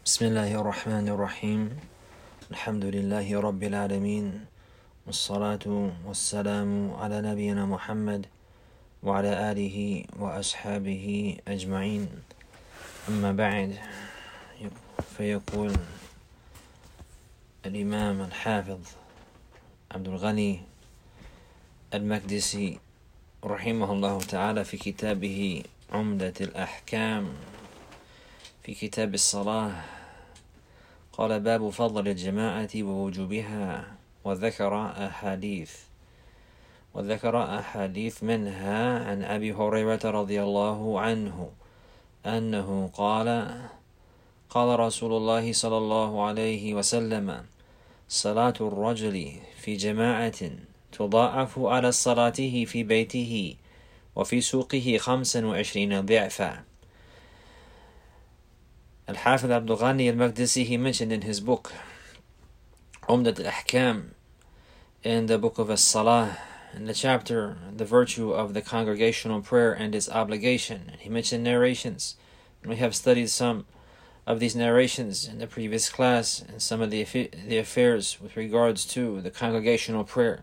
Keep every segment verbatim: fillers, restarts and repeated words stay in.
بسم الله الرحمن الرحيم الحمد لله رب العالمين والصلاة والسلام على نبينا محمد وعلى آله وأصحابه أجمعين أما بعد فيقول الإمام الحافظ عبد الغني المقدسي رحمه الله تعالى في كتابه عمدة الأحكام في كتاب الصلاة قال: باب فضل الجماعة ووجوبها، وذكر أحاديث وذكر أحاديث منها عن أبي هريرة رضي الله عنه أنه قال: قال رسول الله صلى الله عليه وسلم: صلاة الرجل في جماعة تضاعف على صلاته في بيته وفي سوقه خمسا وعشرين ضعفا. Al-Hafiz Abdul Ghani al-Maqdisi, he mentioned in his book Umdat al-Ahkam, in the book of As-Salah, in the chapter The Virtue of the Congregational Prayer and Its Obligation, he mentioned narrations. We have studied some of these narrations in the previous class and some of the the affairs with regards to the congregational prayer.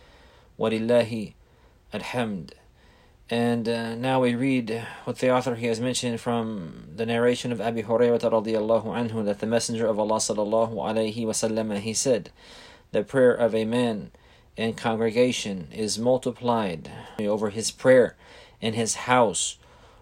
Walillahi alhamd. And uh, now we read what the author he has mentioned from the narration of Abi Hurairah radiyallahu anhu, that the Messenger of Allah sallallahu alayhi wasallam, he said, the prayer of a man in congregation is multiplied over his prayer in his house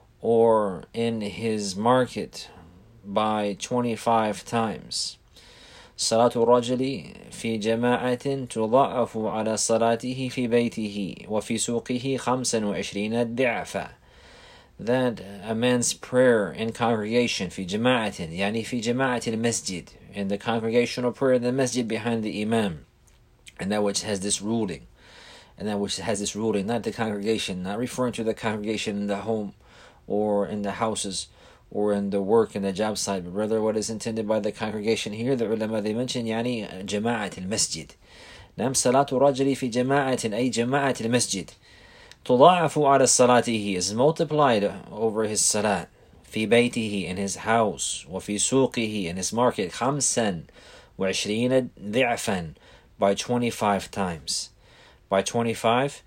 or in his market by twenty-five times. صلاة الرجل في جماعة تضاعف على صلاته في بيته وفي سوقه خمسا وعشرين ضعفا. That a man's prayer in congregation في جماعة يعني في جماعة المسجد, in the congregational prayer in the masjid behind the imam, and that which has this ruling, and that which has this ruling, not the congregation, not referring to the congregation in the home or in the houses or in the work in the job site, but rather what is intended by the congregation here, the ulama they mention يعني جماعة المسجد. نعم صلاة الرجل في جماعة أي جماعة المسجد تضاعف على صلاته, is multiplied over his salat, في بيته, in his house, وفي سوقه, in his market, خمسا وعشرين ضعفا, by twenty-five times, by twenty-five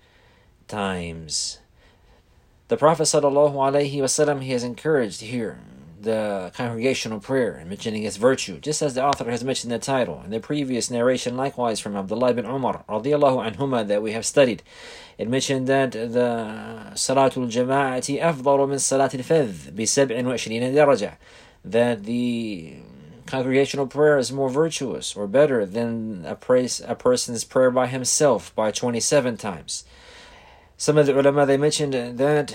times. The Prophet sallallahu alaihi wasallam, he has encouraged here the congregational prayer and mentioning its virtue, just as the author has mentioned the title. In the previous narration, likewise from Abdullah ibn Umar radiyallahu anhuma that we have studied, it mentioned that the Salatul Jama'ati afdalu min Salatil Fadh bi sab'in wa ishrina daraja, that the congregational prayer is more virtuous or better than a, praise, a person's prayer by himself by twenty-seven times. Some of the ulama, they mentioned that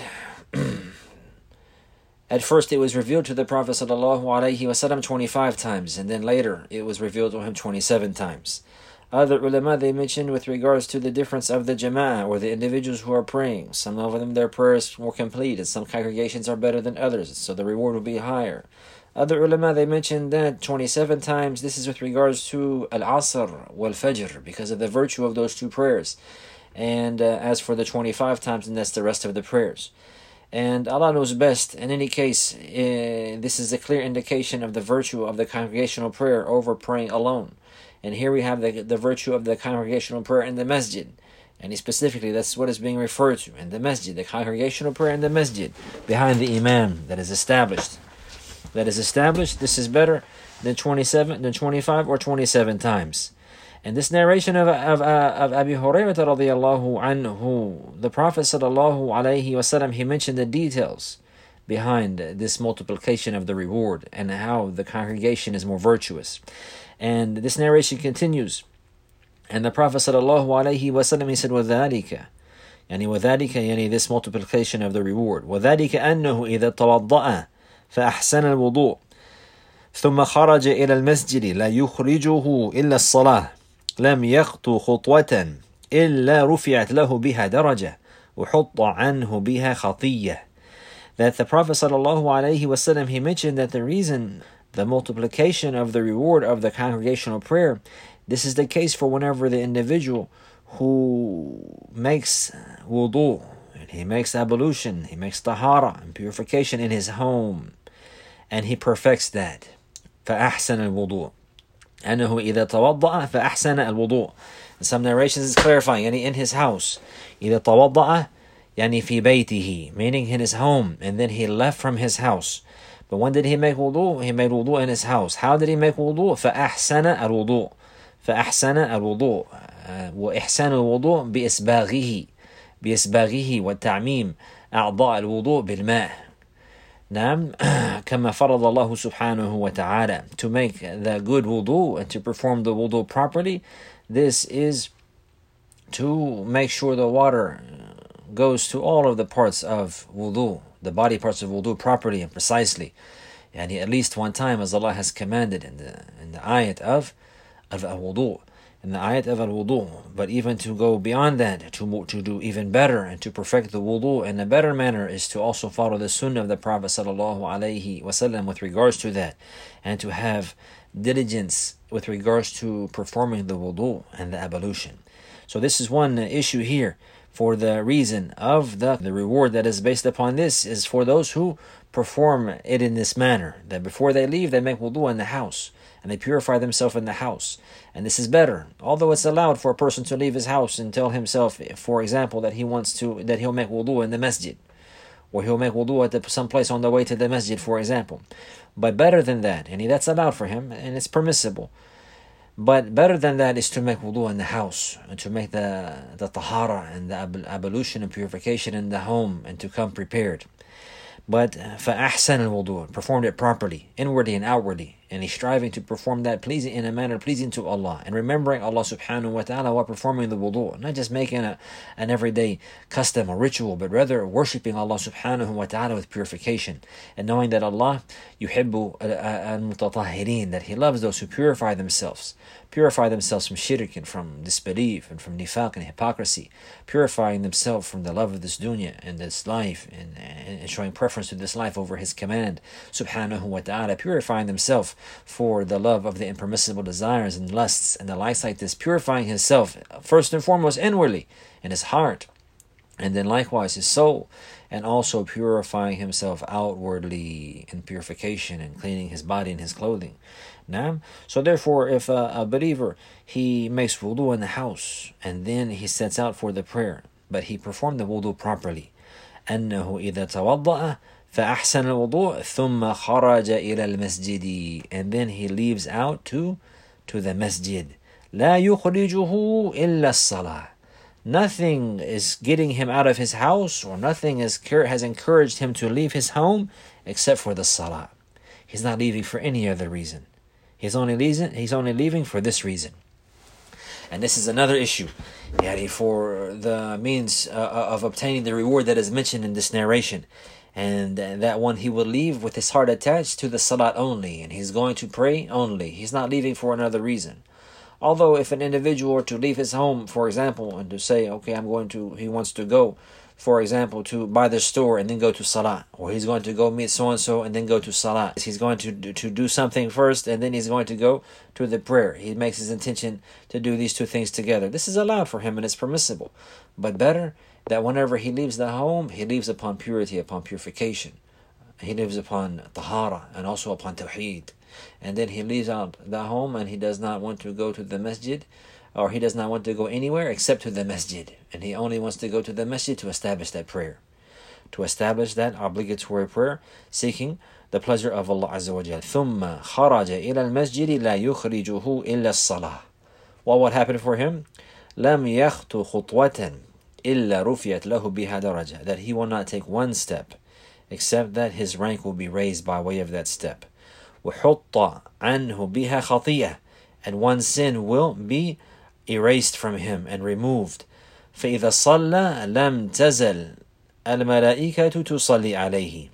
at first it was revealed to the Prophet sallallahu alaihi wasallam twenty-five times, and then later it was revealed to him twenty-seven times. Other ulama, they mentioned with regards to the difference of the jama'ah, or the individuals who are praying. Some of them, their prayers more complete, and some congregations are better than others, so the reward will be higher. Other ulama, they mentioned that twenty-seven times, this is with regards to al-asr wal-fajr, because of the virtue of those two prayers. And uh, as for the twenty-five times, and that's the rest of the prayers. And Allah knows best. In any case, uh, this is a clear indication of the virtue of the congregational prayer over praying alone. And here we have the, the virtue of the congregational prayer in the masjid. And specifically, that's what is being referred to in the masjid, the congregational prayer in the masjid, behind the imam, that is established. That is established, this is better than twenty-seven, than twenty-five, or twenty-seven times. And this narration of, of, of Abi Hurairah radiyallahu anhu, the Prophet sallallahu alayhi wasallam, he mentioned the details behind this multiplication of the reward and how the congregation is more virtuous. And this narration continues. And the Prophet sallallahu alayhi wasallam, he said, وَذَلِكَ يعني وَذَلِكَ يعني this multiplication of the reward. وَذَلِكَ أَنَّهُ إِذَا تَوَضَّأَ فَأَحْسَنَ الْوُضُوء ثُمَّ خَرَجَ إِلَى الْمَسْجِدِ لَا يُخْرِجُهُ إِلَّا الصَّلَاةِ لم يخطو خطوة إلا رفعت له بها درجة وحط عنه بها خطية. That the Prophet sallallahu alaihi wasallam, he mentioned that the reason, the multiplication of the reward of the congregational prayer, this is the case for whenever the individual who makes wudu, and he makes ablution, he makes tahara and purification in his home, and he perfects that. فأحسن الوضوء. أنه إذا توضأ فأحسن الوضوء. In some narrations it's clarifying, يعني in his house. إذا توضأ يعني في بيته, meaning in his home, and then he left from his house. But when did he make wudu? He made wudu in his house. How did he make wudu? فأحسن الوضوء. فأحسن الوضوء. وإحسان الوضوء بإسباغه بإسباغه والتعميم أعضاء الوضوء بالماء. نعم كما فرض الله سبحانه وتعالى. To make the good wudu and to perform the wudu properly, this is to make sure the water goes to all of the parts of wudu, the body parts of wudu properly and precisely, and at least one time as Allah has commanded in the in the ayat of of al-wudu, in the ayat of al-wudu. But even to go beyond that, to to do even better and to perfect the wudu in a better manner, is to also follow the sunnah of the Prophet sallallahu alaihi wasallam with regards to that, and to have diligence with regards to performing the wudu and the ablution. So this is one issue here. For the reason of the, the reward that is based upon this is for those who perform it in this manner, that before they leave they make wudu in the house and they purify themselves in the house. And this is better, although it's allowed for a person to leave his house and tell himself, for example, that he wants to that he'll make wudu in the masjid, or he'll make wudu at the, some place on the way to the masjid, for example. But better than that, and that's allowed for him and it's permissible. But better than that is to make wudu in the house, and to make the the tahara and the ablution and purification in the home, and to come prepared. But فَأَحْسَنَ الْوُضُوء, performed it properly, inwardly and outwardly, and he's striving to perform that pleasing in a manner pleasing to Allah, and remembering Allah subhanahu wa ta'ala while performing the wudu, not just making a, an everyday custom or ritual, but rather worshipping Allah subhanahu wa ta'ala with purification, and knowing that Allah yuhibbu al-mutatahhirin, that He loves those who purify themselves, purify themselves from shirk and from disbelief and from nifaq and hypocrisy, purifying themselves from the love of this dunya and this life, and, and showing preference to this life over His command subhanahu wa ta'ala, purifying themselves for the love of the impermissible desires and lusts and the likes like this, purifying himself first and foremost inwardly in his heart, and then likewise his soul, and also purifying himself outwardly in purification and cleaning his body and his clothing. Now, so therefore, if a, a believer, he makes wudu in the house and then he sets out for the prayer, but he performed the wudu properly, أنه إذا توضأ فأحسن الوضوء ثم خرج إلى المسجد, and then he leaves out to to the masjid. لا يخرجه إلا الصلاة. Nothing is getting him out of his house, or nothing is, has encouraged him to leave his home except for the salah. He's not leaving for any other reason. He's only leaving, he's only leaving for this reason. And this is another issue, yani, for the means uh, of obtaining the reward that is mentioned in this narration. And that one, he will leave with his heart attached to the salat only, and he's going to pray only. He's not leaving for another reason. Although if an individual were to leave his home, for example, and to say, okay, I'm going to, he wants to go, for example, to buy the store and then go to salat, or he's going to go meet so-and-so and then go to salat. He's going to do, to do something first and then he's going to go to the prayer. He makes his intention to do these two things together. This is allowed for him and it's permissible. But better that whenever he leaves the home, he leaves upon purity, upon purification. He lives upon tahara and also upon tawheed. And then he leaves out the home and he does not want to go to the masjid, or he does not want to go anywhere except to the masjid. And he only wants to go to the masjid to establish that prayer, to establish that obligatory prayer, seeking the pleasure of Allah Azza wa Jal. ثُمَّ خَرَجَ إِلَى الْمَسْجِدِ لَا يُخْرِجُهُ إِلَّا الصَّلَاةِ. What would happen for him? لَمْ يَخْطُ خُطْوَةً إِلَّا رُفِيَتْ لَهُ بِهَا دَرَجَةً. That he will not take one step except that his rank will be raised by way of that step. وَحُطَّ عَنْهُ بِهَا خَطِيئَةً. And one sin will be erased from him and removed. فَإِذَا صَلَّى لَمْ تَزَلْ الْمَلَائِكَةُ تُصَلِّي عَلَيْهِ.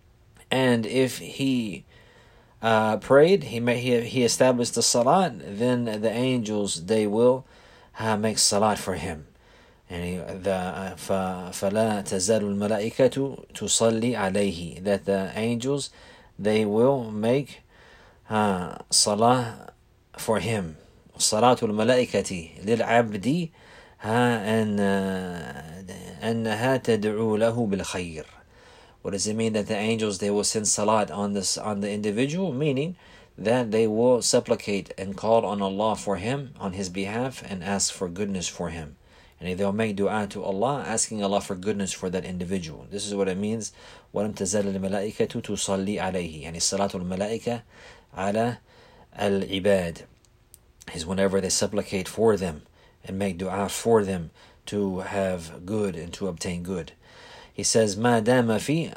And if he uh, prayed, he, may, he he established the salat, then the angels, they will uh, make salat for him. And the فَلَا تَزَلُ الْمَلَائِكَةُ تُصَلِّي عَلَيْهِ. That the angels, they will make uh, salah for him. صلاة الملائكة للعبد أن أنها تدعو له بالخير. What does it mean that the angels, they will send salat on this on the individual? Meaning that they will supplicate and call on Allah for him, on his behalf, and ask for goodness for him. And they'll make dua to Allah, asking Allah for goodness for that individual. This is what it means. وَلَمْ تَزَلَ الْمَلَائِكَةُ تُصَلِّي عَلَيْهِ يعني صلاة الملائكة على العباد is whenever they supplicate for them and make dua for them to have good and to obtain good. He says ما دام في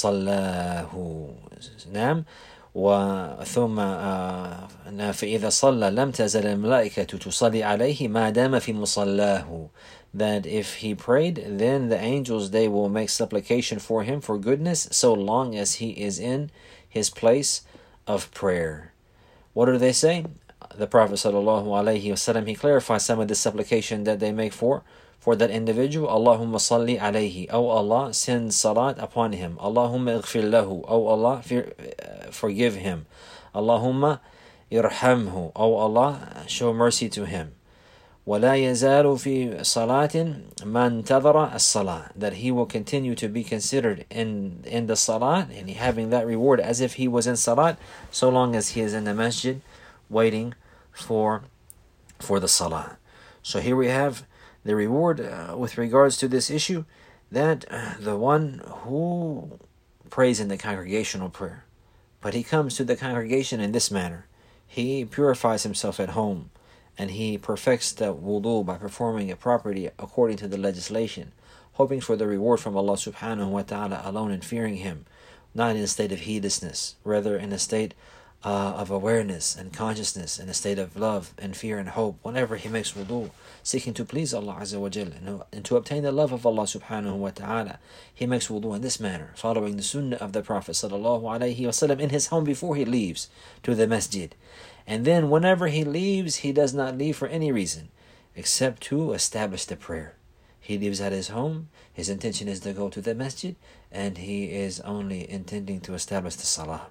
مصلاه نعم وثم فإذا صلى لم تزل الملائكة تصلي عليه ما دام في مصلاه, that if he prayed, then the angels, they will make supplication for him for goodness so long as he is in his place of prayer. What do they say? The Prophet sallallahu alaihi wasallam, he clarifies some of the supplication that they make for for that individual. Allahumma salli alayhi, O Allah, send salat upon him. Allahumma ighfir lahu, O Allah, forgive him. Allahumma irhamhu, O Allah, show mercy to him. وَلَا يَزَالُ فِي صَلَاةٍ مَنْ تَذَرَ الصَّلَاةِ, that he will continue to be considered in, in the salat, and having that reward as if he was in salat, so long as he is in the masjid waiting for, for the salah. So here we have the reward uh, with regards to this issue, that uh, the one who prays in the congregational prayer, but he comes to the congregation in this manner, he purifies himself at home, and he perfects the wudu by performing it properly according to the legislation, hoping for the reward from Allah subhanahu wa ta'ala alone and fearing him, not in a state of heedlessness, rather in a state uh, of awareness and consciousness, in a state of love and fear and hope whenever he makes wudu, seeking to please Allah Azza wa Jal and, and to obtain the love of Allah subhanahu wa ta'ala. He makes wudu in this manner, following the sunnah of the Prophet sallallahu alaihi wasallam in his home before he leaves to the masjid. And then whenever he leaves, he does not leave for any reason except to establish the prayer. He leaves at his home, his intention is to go to the masjid, and he is only intending to establish the salah.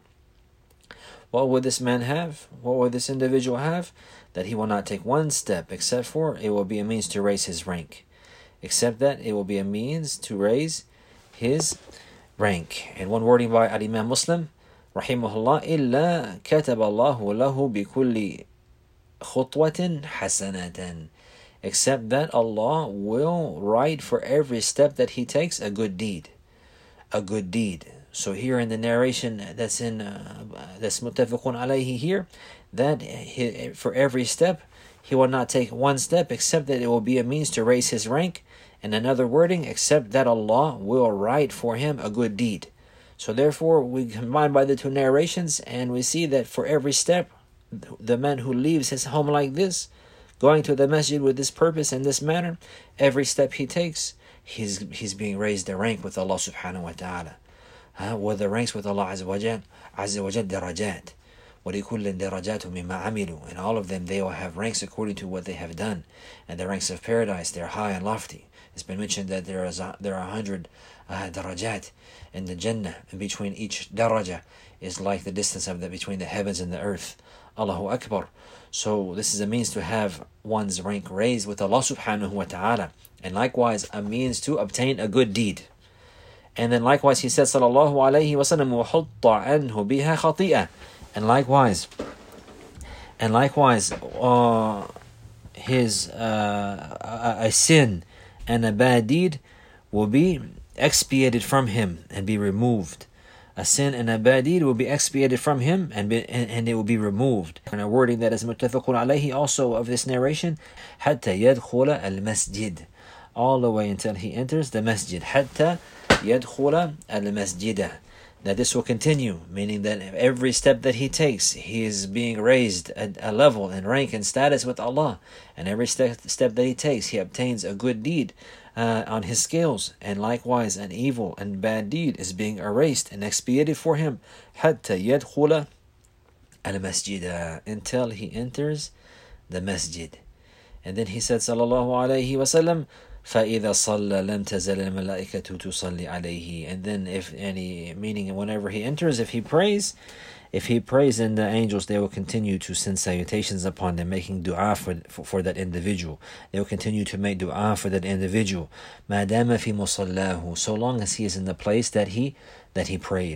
What would this man have? What would this individual have? That he will not take one step except for it will be a means to raise his rank. Except that it will be a means to raise his rank. And one wording by Al-Imam Muslim, rahimahullah, إِلَّا كَتَبَ اللَّهُ لَهُ بِكُلِّ خُطْوَةٍ حَسَنَةً, except that Allah will write for every step that he takes a good deed. A good deed. So here in the narration that's in uh, that's muttafaqun alayhi here, that he, for every step he will not take one step except that it will be a means to raise his rank, and another wording, except that Allah will write for him a good deed. So therefore we combine by the two narrations and we see that for every step, the man who leaves his home like this, going to the masjid with this purpose and this manner, every step he takes, he's he's being raised a rank with Allah subhanahu wa ta'ala. Uh, well, the ranks with Allah Azza wa Jal, Azza wa Jal darajat. وَلِكُلٍّ دَرَجَاتٌ مِمَّا عَمِلُوا, and all of them, they will have ranks according to what they have done. And the ranks of paradise, they're high and lofty. It's been mentioned that there is a, there are a hundred uh, darajat in the Jannah, and between each daraja is like the distance of the between the heavens and the earth. Allahu Akbar. So this is a means to have one's rank raised with Allah subhanahu wa ta'ala, and likewise a means to obtain a good deed. And then likewise he said sallallahu alayhi wa sallam وَحُطَّ عَنْهُ بِهَا خَطِيئَةً, and likewise and likewise uh, his uh, a, a sin and a bad deed will be expiated from him and be removed. A sin and a bad deed will be expiated from him and, be, and, and it will be removed. And a wording that is muttafaqun alayhi also of this narration, حَتَّى يَدْخُلَ الْمَسْجِدِ, all the way until he enters the masjid. حَتَّى يَدْخُلَ الْمَسْجِدَ, that this will continue, meaning that every step that he takes, he is being raised a, a level in rank and status with Allah, and every step, step that he takes, he obtains a good deed uh, on his scales, and likewise an evil and bad deed is being erased and expiated for him. حَتَّى يَدْخُلَ الْمَسْجِدَ, until he enters the masjid. And then he said sallallahu alayhi wa sallam, فَإِذَا صَلَّى لَمْ تَزَلَ الْمَلَائِكَةُ تُصَلِّي عَلَيْهِ, and then if any, meaning whenever he enters, if he prays, if he prays, then the angels, they will continue to send salutations upon them, making dua for, for, for that individual. They will continue to make dua for that individual. مَا دَامَ فِي مُصَلَّاهُ, so long as he is in the place that he that he prayed.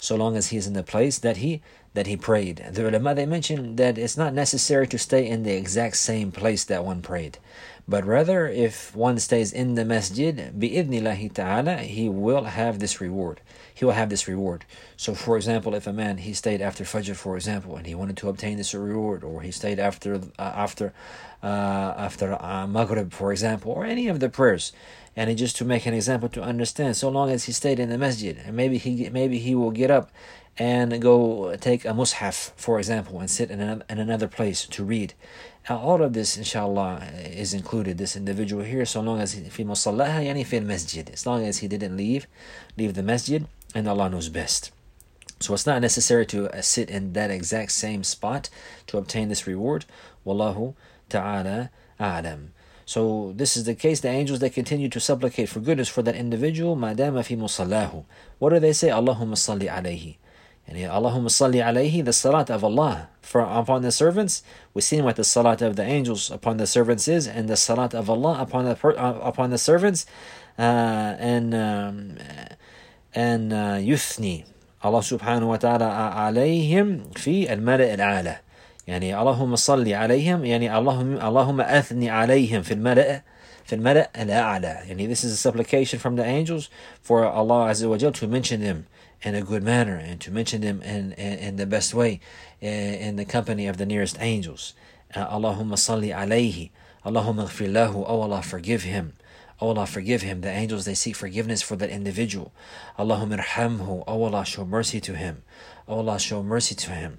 so long as he is in the place that he that he prayed. The ulama, they mentioned that it's not necessary to stay in the exact same place that one prayed, but rather if one stays in the masjid, bi'idhnillahi ta'ala, he will have this reward. He will have this reward. So for example, if a man, he stayed after Fajr, for example, and he wanted to obtain this reward, or he stayed after uh, after uh, after uh, Maghrib, for example, or any of the prayers, and he, just to make an example to understand, so long as he stayed in the masjid, and maybe he maybe he will get up and go take a mushaf, for example, and sit in another, in another place to read. Uh, all of this, inshallah, is included, this individual here, so long as he fi musallaha, yani fi masjid, as long as he didn't leave leave the masjid, and Allah knows best. So it's not necessary to uh, sit in that exact same spot to obtain this reward. Wallahu ta'ala a'lam. So this is the case. The angels, they continue to supplicate for goodness for that individual. Madama fi musallahu. What do they say? Allahumma salli alayhi. And Allahumma salli alayhi, the salat of Allah for upon the servants. We've seen what the salat of the angels upon the servants is, and the salat of Allah upon the per, uh, upon the servants. Uh, and um, and uh, yuthni Allah subhanahu wa ta'ala alayhim fi al-mala' al-a'la. يعني اللهم صل عليهم يعني اللهم اللهم أثني عليهم في الملأ في الملأ الأعلى. يعني this is a supplication from the angels for Allah Azza wa Jal to mention them in a good manner, and to mention them in in, in the best way, in, in the company of the nearest angels. uh, Allahumma salli alayhi, Allahumma ighfir lahu, oh Allah, forgive him. Oh Allah, forgive him. The angels, they seek forgiveness for that individual. Allahumma irhamhu, oh Allah, show mercy to him. Oh Allah, show mercy to him.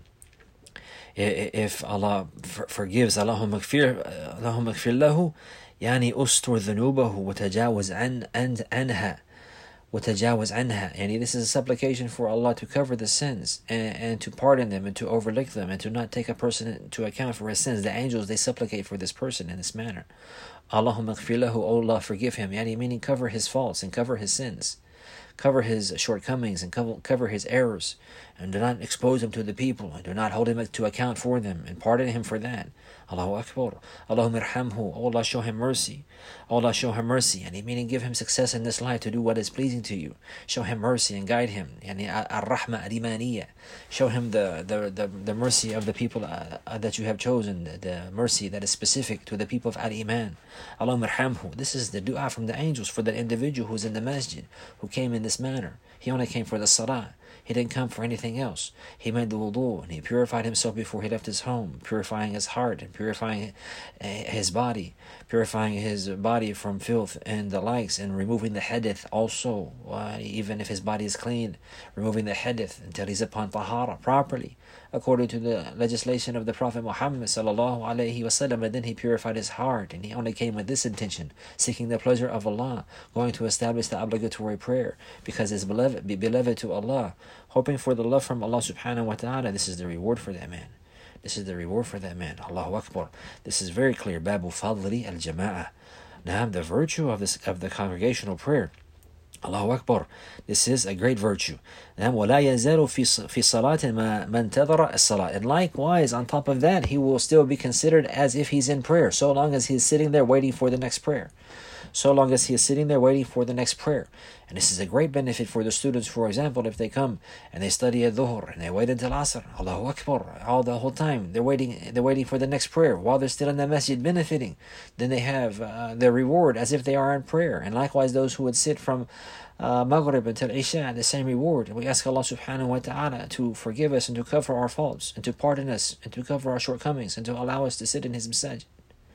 If Allah forgives, Allahumma ighfir Allahumma ighfir lahu, يعني أستر ذنوبه وتجاوز عن عنها وتجاوز عنها. يعني this is a supplication for Allah to cover the sins, and, and to pardon them, and to overlook them, and to not take a person into account for his sins. The angels, they supplicate for this person in this manner. Allahumma ighfir lahu, oh Allah, forgive him. Yani meaning cover his faults and cover his sins, cover his shortcomings and cover, cover his errors, and do not expose him to the people, and do not hold him to account for them, and pardon him for that. Allahu Akbar. Allahumma irhamhu, oh Allah, show him mercy. Oh Allah, show him mercy, and meaning give him success in this life to do what is pleasing to you. Show him mercy and guide him. Yani ar-rahma al-imaniyya. Show him the, the, the, the mercy of the people uh, uh, that you have chosen, the, the mercy that is specific to the people of al-iman. Allahumma irhamhu. This is the dua from the angels for that individual who's in the masjid, who came in this manner. He only came for the salah. He didn't come for anything else. He made the wudu, and he purified himself before he left his home, purifying his heart and purifying his body, purifying his body from filth and the likes, and removing the hadith also, uh, even if his body is clean, removing the hadith until he's upon tahara properly, according to the legislation of the Prophet Muhammad sallallahu alaihi wasallam. And then he purified his heart, and he only came with this intention, seeking the pleasure of Allah, going to establish the obligatory prayer because it's beloved, be beloved to Allah, hoping for the love from Allah subhanahu wa ta'ala. This is the reward for that man. This is the reward for that man. Allahu Akbar. This is very clear. Babu fadli al-jama'ah. Now, the virtue of this of the congregational prayer. Allahu Akbar. This is a great virtue. وَلَا يَزَالُ فِي صَلَاةٍ مَا انْتَظَرَ الصَّلَاةِ. And likewise, on top of that, he will still be considered as if he's in prayer, so long as he's sitting there waiting for the next prayer. So long as he is sitting there waiting for the next prayer. And this is a great benefit for the students, for example, if they come and they study at Dhuhr and they wait until Asr, Allahu Akbar, all the whole time, they're waiting they're waiting for the next prayer while they're still in the masjid benefiting. Then they have uh, their reward as if they are in prayer. And likewise, those who would sit from uh, Maghrib until Isha, the same reward. And we ask Allah subhanahu wa ta'ala to forgive us and to cover our faults and to pardon us and to cover our shortcomings and to allow us to sit in His masjid,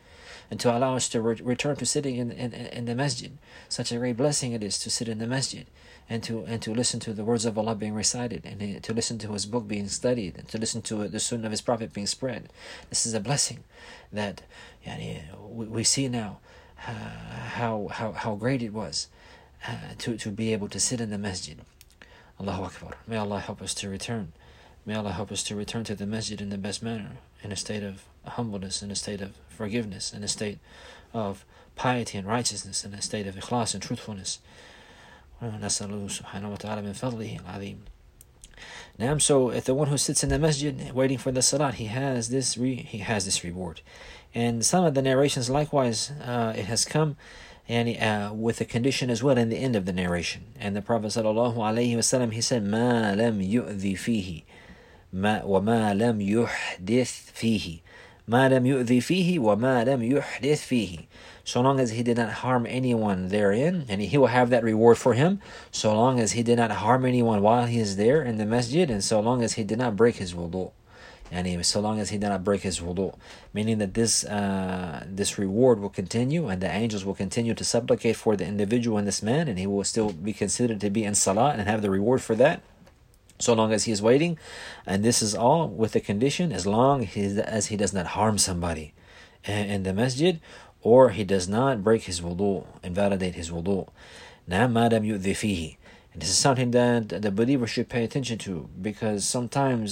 and to allow us to re- return to sitting in, in in the masjid. Such a great blessing it is to sit in the masjid and to and to listen to the words of Allah being recited, and to listen to His book being studied, and to listen to the sunnah of His Prophet being spread. This is a blessing that yani, we, we see now uh, how how how great it was uh, to, to be able to sit in the masjid. Allahu Akbar. May Allah help us to return. May Allah help us to return to the masjid in the best manner, in a state of humbleness, in a state of forgiveness, in a state of piety and righteousness, in a state of ikhlas and truthfulness. نسأله سبحانه وتعالى من فضله العظيم. Now, so if the one who sits in the masjid waiting for the salat, he has this re- he has this reward. And some of the narrations likewise, uh, it has come and uh, with a condition as well in the end of the narration. And the Prophet sallallahu alaihi wasallam, he said, "Ma lam yu'dhi fihi, ma wa ma lam yuhdith fihi, ma lam yu'dhi fihi wa ma lam yuhdith fihi." So long as he did not harm anyone therein, and he will have that reward for him, so long as he did not harm anyone while he is there in the masjid, and so long as he did not break his wudu. And so long as he did not break his wudu, meaning that this uh, this reward will continue, and the angels will continue to supplicate for the individual and this man, and he will still be considered to be in salah and have the reward for that, so long as he is waiting. And this is all with the condition, as long as he does not harm somebody in the masjid, or he does not break his wudu, invalidate his wudu. نعم ما لم يؤذي فيه. And this is something that the believer should pay attention to, because sometimes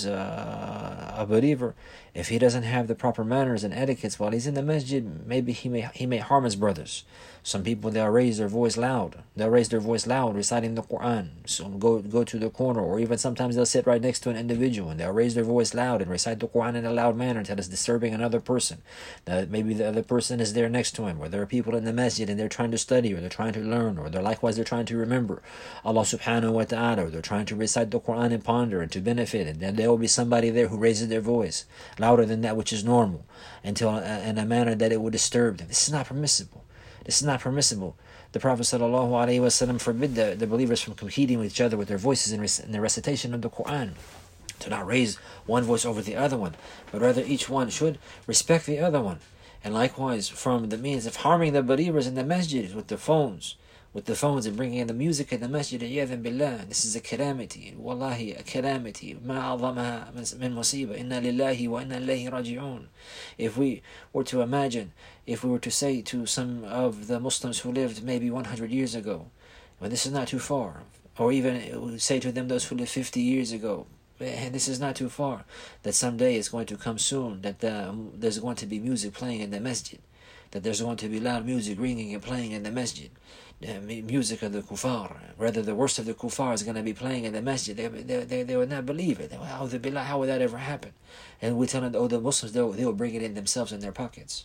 uh, a believer, if he doesn't have the proper manners and etiquettes while he's in the masjid, maybe he may he may harm his brothers. Some people, they'll raise their voice loud. They'll raise their voice loud reciting the Quran. So go go to the corner, or even sometimes they'll sit right next to an individual and they'll raise their voice loud and recite the Quran in a loud manner until it's disturbing another person. That maybe the other person is there next to him, or there are people in the masjid and they're trying to study, or they're trying to learn, or they're likewise they're trying to remember Allah subhanahu wa ta'ala, or they're trying to recite the Quran and ponder and to benefit. And then there will be somebody there who raises their voice louder than that which is normal, until uh, in a manner that it will disturb them. This is not permissible. This is not permissible. The Prophet sallallahu alaihi wasallam forbid the, the believers from competing with each other with their voices in, rec- in the recitation of the Quran, to not raise one voice over the other one, but rather each one should respect the other one. And likewise, from the means of harming the believers in the masjid with the phones, with the phones and bringing in the music in the masjid, iyadhan billah, this is a calamity. Wallahi, a calamity. Ma a'zamaha min musiba. Inna lillahi wa inna ilayhi raji'un. If we were to imagine, if we were to say to some of the Muslims who lived maybe one hundred years ago, well, this is not too far, or even say to them those who lived fifty years ago, and this is not too far, that someday is going to come soon, that the, there's going to be music playing in the masjid, that there's going to be loud music ringing and playing in the masjid, the music of the kuffar, rather the worst of the kuffar is going to be playing in the masjid. They, they, they, they would not believe it. They would, oh, how would that ever happen? And we tell them, oh, the Muslims, they will, they will bring it in themselves in their pockets.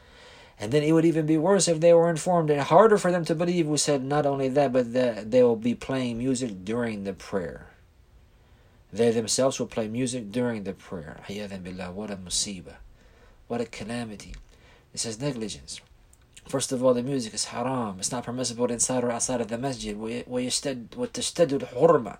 And then it would even be worse if they were informed, and harder for them to believe. We said not only that, but that they will be playing music during the prayer. They themselves will play music during the prayer. Iyadhan billah, what a musibah. What a calamity. This is negligence. First of all, the music is haram. It's not permissible inside or outside of the masjid. وَتَشْتَدُّ الْحُرْمَةِ.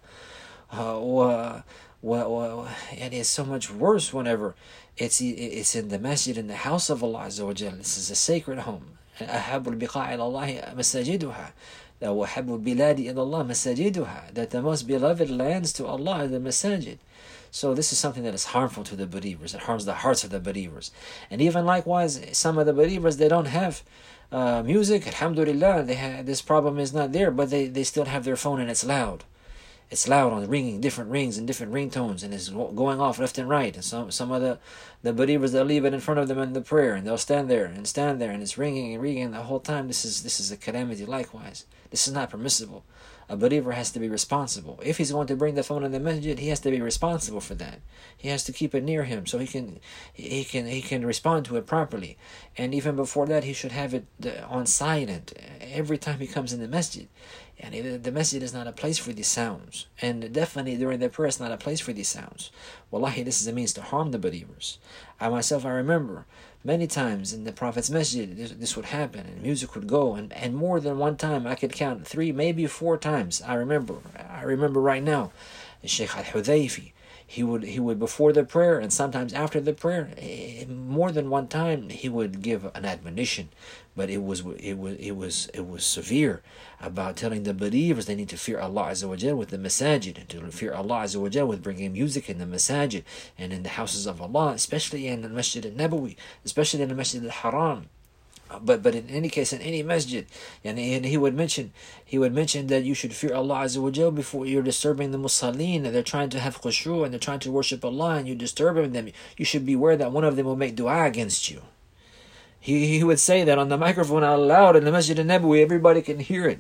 And it's so much worse whenever it's it's in the masjid, in the house of Allah Azza wa Jal. This is a sacred home. أَحَبُّ الْبِقَاعِ إِلَى اللَّهِ مَسَاجِدُهَا. وَحَبُّ الْبِلَادِ إِلَى اللَّهِ مَسَاجِدُهَا. That the most beloved lands to Allah are the masajid. So this is something that is harmful to the believers. It harms the hearts of the believers. And even likewise, some of the believers, they don't have uh, music. Alhamdulillah, they have, this problem is not there, but they, they still have their phone and it's loud. It's loud on ringing, different rings and different ringtones, and it's going off left and right. And some some of the, the believers, they'll leave it in front of them in the prayer, and they'll stand there and stand there, and it's ringing and ringing the whole time. This is this is a calamity likewise. This is not permissible. A believer has to be responsible. If he's going to bring the phone in the masjid, he has to be responsible for that. He has to keep it near him so he can he can he can respond to it properly. And even before that, he should have it on silent every time he comes in the masjid. And the masjid is not a place for these sounds. And definitely during the prayer, it's not a place for these sounds. Wallahi, this is a means to harm the believers. I myself, I remember many times in the Prophet's masjid, this, this would happen, and music would go, and, and more than one time, I could count three, maybe four times. I remember, I remember right now, Sheikh Al-Hudayfi, he would, he would before the prayer, and sometimes after the prayer, more than one time, he would give an admonition, but it was, it was, it was, it was severe, about telling the believers they need to fear Allah Azza wa Jal with the masajid, and to fear Allah Azza wa Jal with bringing music in the masajid and in the houses of Allah, especially in the Masjid al-Nabawi, especially in the Masjid al-Haram. But but in any case, in any masjid, and, and he would mention he would mention that you should fear Allah Azza wa Jal before you're disturbing the musallin, and they're trying to have khushu, and they're trying to worship Allah, and you're disturbing them. You should beware that one of them will make dua against you. He he would say that on the microphone out loud in the Masjid al-Nabawi, everybody can hear it.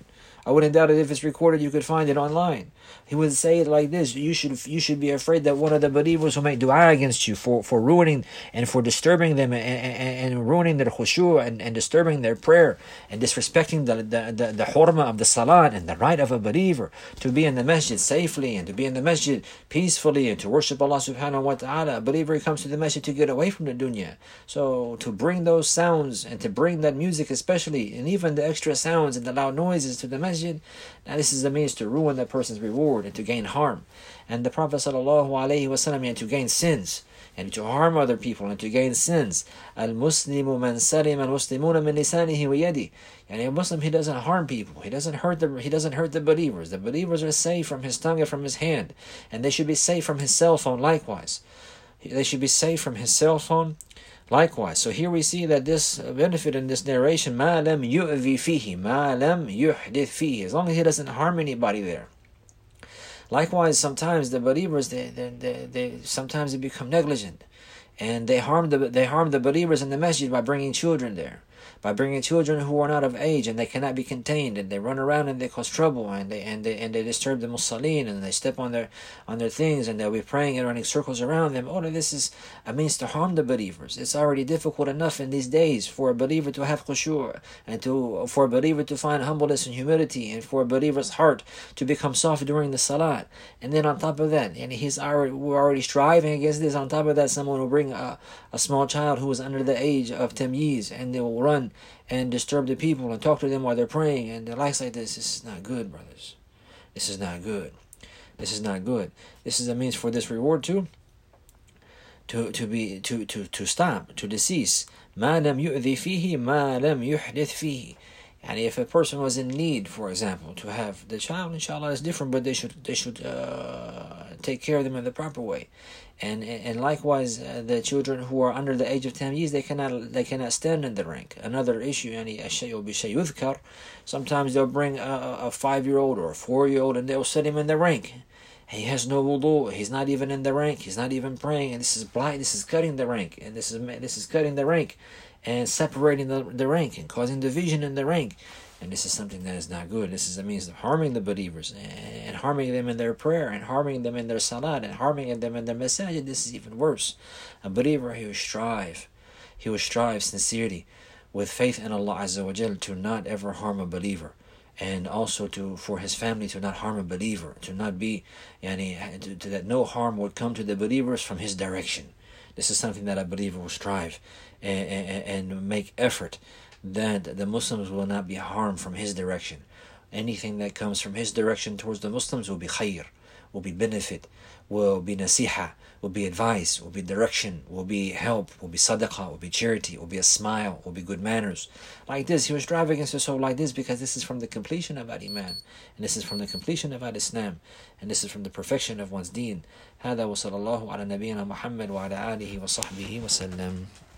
I wouldn't doubt it if it's recorded, you could find it online. He would say it like this: you should you should be afraid that one of the believers will make dua against you for, for ruining and for disturbing them and, and, and ruining their khushu and, and disturbing their prayer and disrespecting the, the, the, the hurma of the salat and the right of a believer to be in the masjid safely and to be in the masjid peacefully and to worship Allah subhanahu wa ta'ala. A believer comes to the masjid to get away from the dunya. So to bring those sounds and to bring that music especially, and even the extra sounds and the loud noises to the masjid, now this is a means to ruin that person's reward and to gain harm. And the Prophet sallallahu alaihi wasallam, and to gain sins and to harm other people and to gain sins. Al-Muslimu man salim al-Muslimuna min lisanihi wa yadi. And a Muslim, he doesn't harm people. He doesn't hurt the he doesn't hurt the believers. The believers are safe from his tongue and from his hand, and they should be safe from his cell phone likewise. They should be safe from his cell phone likewise. So here we see that this benefit in this narration, ma lam yu'dhi fihi, ma lam yuhdith fihi, as long as he doesn't harm anybody there. Likewise, sometimes the believers, they, they, they, they sometimes they become negligent, and they harm the they harm the believers in the masjid by bringing children there, by bringing children who are not of age and they cannot be contained, and they run around and they cause trouble, and they and they and they disturb the musallin, and they step on their on their things, and they'll be praying and running circles around them. All of this is a means to harm the believers. It's already difficult enough in these days for a believer to have khushu', and to for a believer to find humbleness and humility, and for a believer's heart to become soft during the salat. And then on top of that, and he's already we're already striving against this. On top of that, someone will bring a, a small child who is under the age of tamyiz, and they will run and disturb the people and talk to them while they're praying and the likes like this. This is not good, brothers. This is not good. This is not good. This is a means for this reward too. To to be to to to stop, to decease. Ma lam yu'dhi fihi, ma lam yuhdith fihi. And if a person was in need, for example, to have the child, inshallah, is different, but they should they should uh, take care of them in the proper way. And and likewise, uh, the children who are under the age of tamyiz, they cannot they cannot stand in the rank. Another issue, yani ashayu bishay yudhkar. Sometimes they'll bring a, a five-year-old or a four-year-old, and they'll set him in the rank. He has no wudu. He's not even in the rank. He's not even praying, and this is blind. This is cutting the rank, and this is this is cutting the rank, and separating the the rank and causing division in the rank. And this is something that is not good. This is a means of harming the believers and harming them in their prayer and harming them in their salat and harming them in their masajid. This is even worse. A believer, he will strive. He will strive sincerely with faith in Allah Azza wa Jal to not ever harm a believer. And also to for his family to not harm a believer. To not be, yani, to, to, that no harm would come to the believers from his direction. This is something that a believer will strive and, and, and make effort that the Muslims will not be harmed from his direction. Anything that comes from his direction towards the Muslims will be khair, will be benefit, will be nasiha, will be advice, will be direction, will be help, will be sadaqah, will be charity, will be a smile, will be good manners. Like this, he was striving against his soul like this because this is from the completion of al-Iman, and this is from the completion of al-Islam, and this is from the perfection of one's deen. هذا وصلى الله على نبينا محمد وعلى آله وصحبه وسلم.